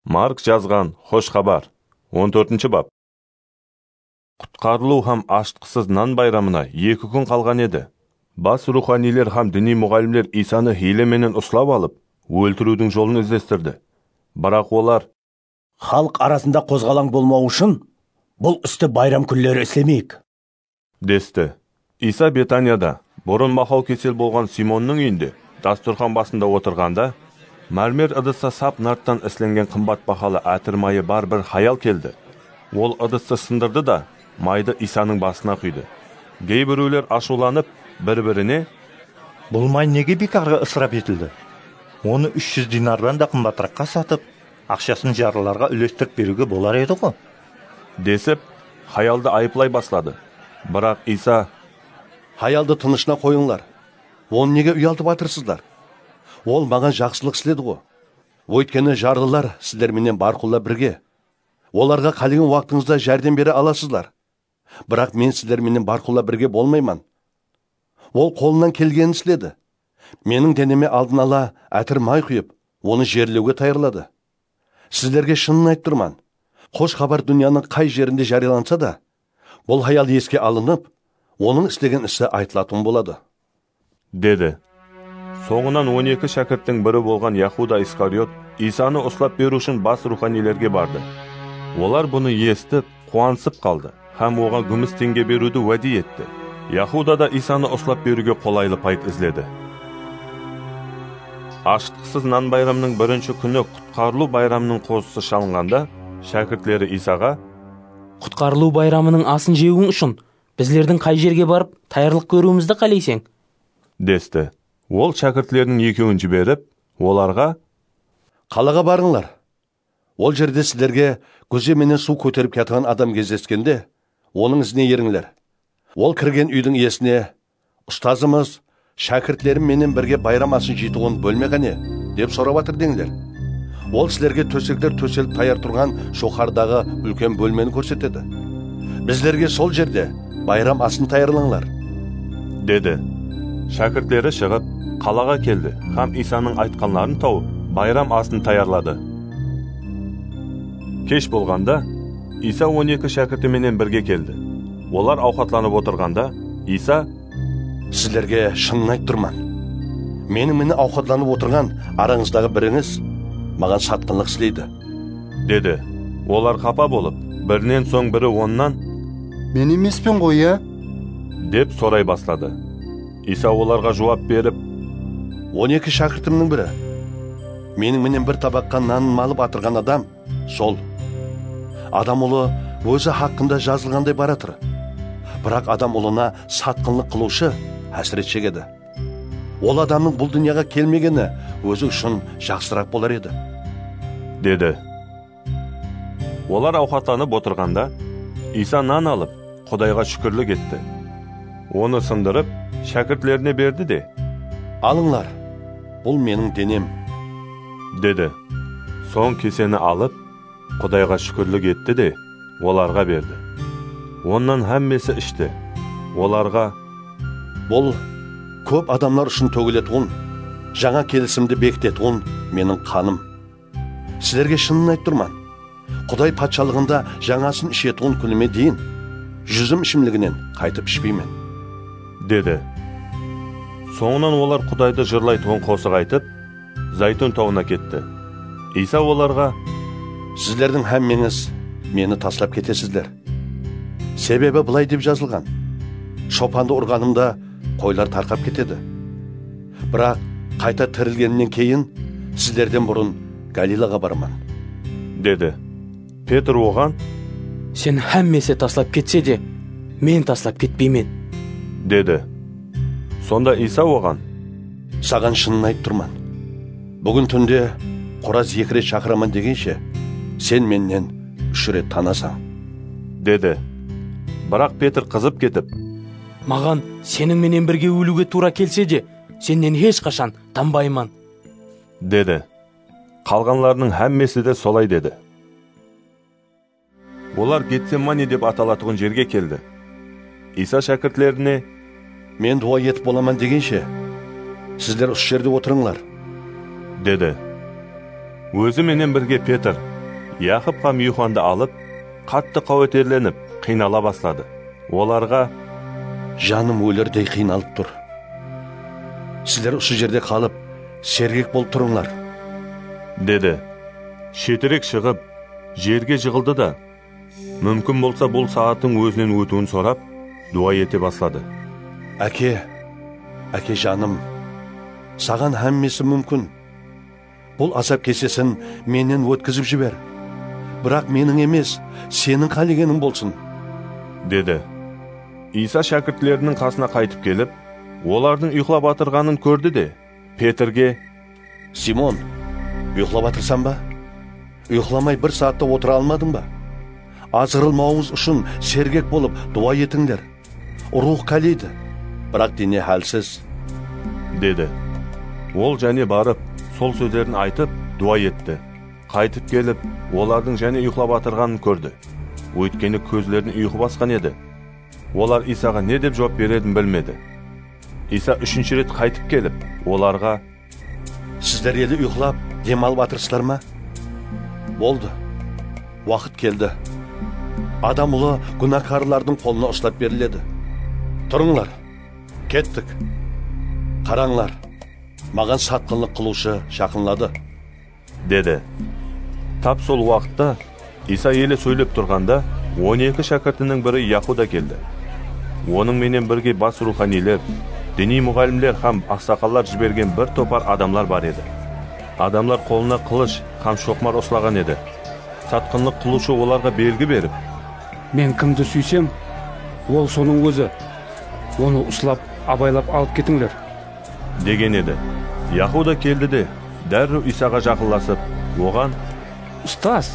Mark жазған Хош хабар 14 бап. Құтқарылу һәм аштықсыз нан байрамына 2 күн қалған еді. Бас руханилер һәм діни мұғалімлер Исаны хилеменен ұслап алып, өлтірудің жолын іздестірді. Бірақ олар халық арасында қозғалаң болмау үшін бұл істі байрам күндері істемейік десті. Иса Бетанияда бұрын мақау кесел болған Симонның үйінде дастұрхан басында отырғанда, мәрмер ыдыста сап нарттан ісленген қымбат бақалы әтір майы бар бір хаял келді. Ол ыдысты сындырды да майды Исаның басына құйды. Кейбіреулер ашуланып бір-біріне: "Бұл май неге бекарға ысырап етілді? Оны 300 динардан да қымбатыраққа сатып, ақшасын жарлыларға үлестіріп беруге болар еді ғой" десіп, хаялды айыплай бастады. Бірақ Иса: "Хаялды тынышына қойыңлар. Оны неге ұялтып атырсыздар? Ол маған жақсылық істеді ғой. Өйткені жарлылар сіздерменен барқұлла бірге. Оларға қалған уақытыңызда жәрдем бере аласыздар. Бірақ мен сіздерменен барқұлла бірге болмайман. Ол қолынан келгенін істеді. Менің денеме алдын ала әтір май құйып, оны жерлеуге тайырлады. Сіздерге шынын айттырман. Хош хабар дүнияның қай жерінде жарияланса да, бұл хаял еске алынып, оның істеген ісі айтылатын болады" деді. Соңынан 12 шәкірттің бірі болған Яхуда Искариот Исаны ұслап беру үшін бас руханилерге барды. Олар бұны естіп, қуансып қалды, һәм оған күміс теңге беруді уәде етті. Яхуда да Исаны ұслап беруге қолайлы пайт ізледі. Аштықсыз нан байрамының бірінші күні құтқарылу байрамының қозысы шалынғанда, шәкіртлері Исаға: "Құтқарылу байрамының асын жеуің үшін біздердің қай жерге барып таярлық көруімізді қалайсың?" десті. Ол шәкіртлерінің екеуін жіберіп, оларға: "Қалаға барыңлар. Ол жерде сіздерге көземенен су көтеріп кеткен адам кездескенде, оның ізіне еріңлер. Ол кірген үйдің иесіне: 'Ұстазымыз, шәкіртлерім менен бірге байрам асын жейтұғын бөлмеғане?' деп сұрап атыр деңдер. Ол сіздерге төсектер төселіп таяр тұрған шоқардағы үлкен бөлмені көрсетеді. Біздерге сол жерде байрам асын таярлаңлар" деді. Шәкіртлері шығып, қалаға келді, һәм Исаның айтқанларын тауып, байрам асын таярлады. Кеш болғанда, Иса 12 шәкіртіменен бірге келді. Олар ауқатланып отырғанда, Иса: "Сіздерге шынын айттырман. Менің ауқатланып отырған араңыздағы біріңіз маған сатқынлық істейді" деді. Олар қапа болып, бірінен соң бірі оннан: "Мен емеспін ғой, я?" деп сорай бастады. Иса оларға жауап беріп: "12 шәкіртімнің бірі. Менің бір табаққа нанын малып атырған адам сол. Адам ұлы өзі хақында жазылғандай баратыр. Бірақ адам ұлына сатқынлық қылушы әсірет шегеді. Ол адамның бұл дүнияға келмегені өзі үшін жақсырақ болар еді" деді. Олар ауқатланып отырғанда, Иса нан алып, Құдайға шүкірлік етті. Оны сындырып, шәкіртлеріне берді де: "Алыңлар, бұл менің денем" деді. Соң кесені алып, Құдайға шүкірлік етті де, оларға берді. Оннан әммесі ішті. Оларға: "Бұл көп адамдар үшін төгілетұғын, жаңа келісімді бекітетұғын менің қаным. Сіздерге шынын айттырман. Құдай патшалығында жаңасын ішетұғын күніме дейін, жүзім ішімлігінен қайтып ішпеймен" деді. Соңынан олар Құдайды жырлайтұғын қосық айтып, Зайтун тауына кетті. Иса оларға: "Сіздердің әммеңіз мені таслап кетесіздер. Себебі бұлай деп жазылған: шопанды ұрғанымда қойлар тарқап кетеді. Бірақ қайта тірілгеннен кейін сіздерден бұрын Галилаға барман" деді. Петр оған: "Сен әммесі таслап кетсе де, мен таслап кетпеймен" деді. Сонда Иса оған: "Саған шынын айттырман. Бүгін түнде қораз 2 рет шақыраман дегенше, сен меннен 3 рет танасың" деді. Бірақ Петр қызып кетіп: "Маған сенің менен бірге өлуге тура келсе де, сеннен ешқашан танбайман" деді. Қалғанларының әммесі де солай деді. Олар Гетсемани деп аталатұғын жерге келді. Иса шәкіртлеріне: "Мен дуа етіп боламан дегенше, сіздер осы жерде отырыңлар" деді. Өзі менен бірге Петр, Яқып һәм Юханды алып, қатты қауетерленіп, қинала бастады. Оларға: жаным өлердей қиналып тұр. Сіздер осы жерде қалып, сергек болып тұрыңлар, деді. Шетірек шығып, жерге жығылды да, мүмкін болса бұл сағаттың өзінен өтуін сорап, дуа ете бастады. Әке жаным, саған әммесі мүмкін. Бұл азап кесесін менен өткізіп жібер. Бірақ менің емес, сенің қалегенің болсын, деді. Иса шәкіртлерінің қасына қайтып келіп, олардың ұйқылап атырғанын көрді де, Петрге: Симон, ұйқылап атырсан ба? Ұйқыламай бір саатта отыра алмадың ба? Азырылмауыңыз үшін сергек болып дуа етіңдер. Рух қалиды, бірақ дене хәлсіз, деді. Ол және барып, сол сөздерін айтып, дуа етті. Қайтып келіп, олардың және ұйқылап атырғанын көрді. Өйткені көзлерін ұйқы басқан еді. Олар Исаға не деп жауап берерін білмеді. Иса үшінші рет қайтып келіп, оларға: сіздер елі ұйқылап, демалып атырсыздар ма? Болды, уақыт келді. Адам ұлы күнәкарлардың қолына ұстап беріледі. Тұрыңлар, кеттік. Қараңлар, маған сатқынлық қылушы жақынлады, деді. Тап сол уақытта Иса елі сөйлеп тұрғанда 12 шәкіртінің бірі Яхуда келді. Оның менен бірге бас руханилер, діни мұғалімлер һәм ақсақалдар жіберген бір топар адамлар бар еді. Адамлар қолына қылыш һәм шоқмар ұстаған еді. Сатқынлық қылушы оларға белгі беріп: Мен кімді сүйсем, ол соның өзі. Оны ұстап, абайлап алып кетіңдер, деген еді. Яхуда келді де, дәрру Исаға жақындасып, оған: ұстаз,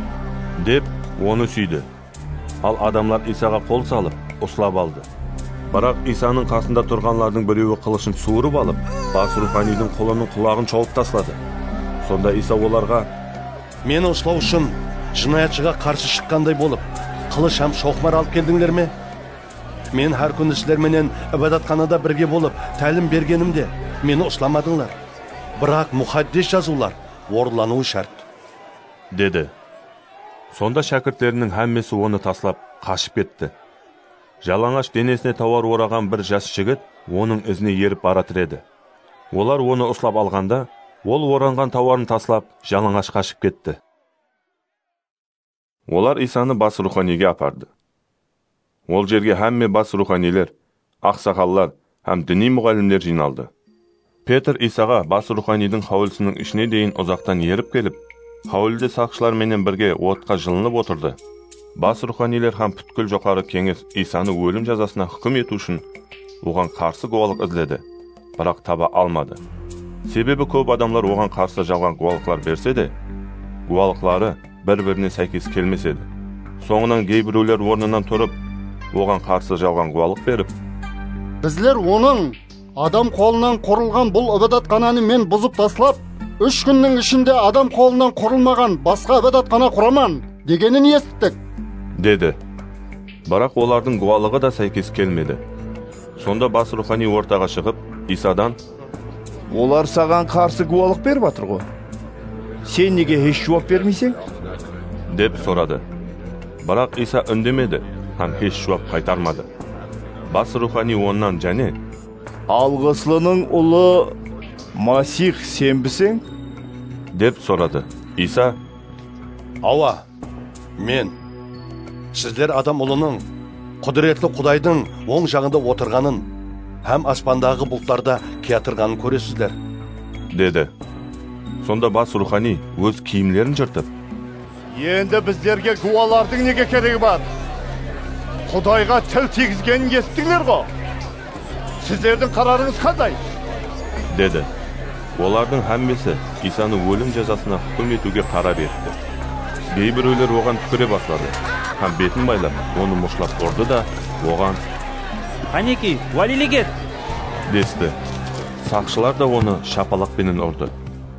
деп оны сүйді. Ал адамлар Исаға қол салып, ұстап алды. Бірақ Исаның қасында тұрғанлардың біреуі қылышын суырып алып, бас руханидің қолының құлағын шолып тастады. Сонда Иса оларға: мені ұстау үшін жинаятшыға қарсы шыққандай болып, қылыш һәм шоқмар алып келдіңдер ме? Мен әр күні сіздерменен ибадатханада бірге болып, тәлім бергенімде мені ұстамадыңлар. Бірақ мұқаддес жазулар орындалуы шарт, деді. Сонда шәкірттерінің әммесі оны таслап қашып кетті. Жалаңаш денесіне тауар ораған бір жас жігіт оның ізіне еріп баратыр еді. Олар оны ұстап алғанда, ол оранған тауарын таслап, жалаңаш қашып кетті. Олар Исаны бас руханиге апарды. Ол жерге әмме бас руханилер, ақсақаллар һәм діни мұғалімдер жиналды. Петр Исаға бас руханидың хауылсының ішіне дейін ұзақтан еріп келіп, хауылды сақшылар менен бірге отқа жылынып отырды. Бас руханилер һәм бүткіл жоғары кеңес Исаны өлім жазасына хүкім ету үшін оған қарсы гуалық іздеді, бірақ таба алмады. Себебі көп адамлар оған қарсы жалған гуалықлар берсе де, гуалықлары бір-біріне сәйкес келмес еді. Соңынан кейбіреулер орнынан тұрып, оған қарсы жалған гуалық беріп: Біздер оның адам қолынан құрылған бұл ибадатхананы мен бұзып таслап, 3 күннің ішінде адам қолынан құрылмаған басқа ибадатхана құраман дегенін естіттік, деді. Бірақ олардың гуалығы да сәйкес келмеді. Сонда бас рухани ортаға шығып, Исадан: олар саған қарсы гуалық беріп жатыр ғой. Сен неге еш жауап бермейсің? деп сұрады. Бірақ Иса үндемеді һәм еш жауап қайтармады. Бас рухани оннан және: алғыслының ұлы Масих сенбісің? деп сұрады. Иса: ауа, мен. Сіздер адам ұлының, құдіретлі Құдайдың оң жағында отырғанын, һәм аспандағы бұлттарда кетірғанын көресіздер, деді. Сонда бас рухани өз киімлерін жыртып: енді біздерге гуалардың неге керегі бар? Құдайға тіл тигізгенін естіңдер ғой. Сіздердің қарарыңыз қандай? деді. Олардың әммесі Исаны өлім жазасына хүкім етуге қарар етті. Кейбіреулер оған түкіре бастады, һәм бетін байлап, оны мұшлап ұрды да, оған: Қанеки, уәлиле кет, десті. Сақшылар да оны шапалақпенен ұрды.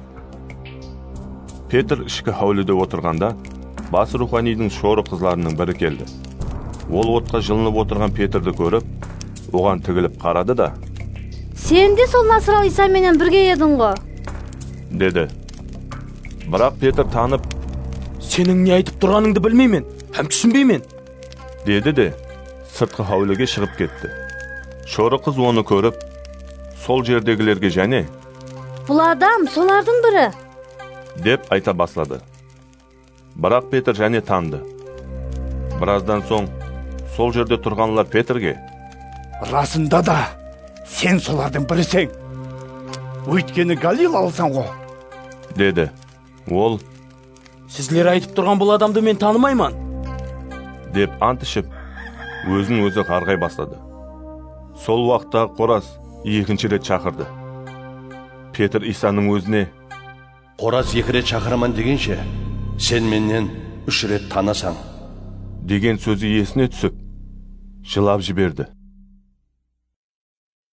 Петр ішкі хәуліде отырғанда, бас руханидың шоры қызларының бірі келді. Ол отқа жылынып отырған Петрді көріп, оған тігіліп қарады да: сен де сол Насырау Иса менен бірге едің ғой, деді. Бірақ Петр танып, Сенің не айтып тұрғаныңды білмеймін, һәм түсінбеймін. деді де сыртқы hovliga шығып кетті. Шоры қыз оны көріп, сол жердегілерге және Бұл адам солардың бірі. деп айта бастады. Бірақ Петр және танды. Біраздан соң сол жерде тұрғанлар Петрге: Расында да, сен солардың бірісің. Өйткені Галил алсаң ғой. деді. Ол Сізлер айтып тұрған бұл адамды мен танымаймын. деп ант ішіп, өзін өзі қарғай бастады. Сол уақытта Қораз екінші рет шақырды. Петр Исаның өзіне: Қораз 2 рет шақыраман дегенше, сен менен 3 рет танасаң. деген сөзі есіне түсіп, жылап жіберді.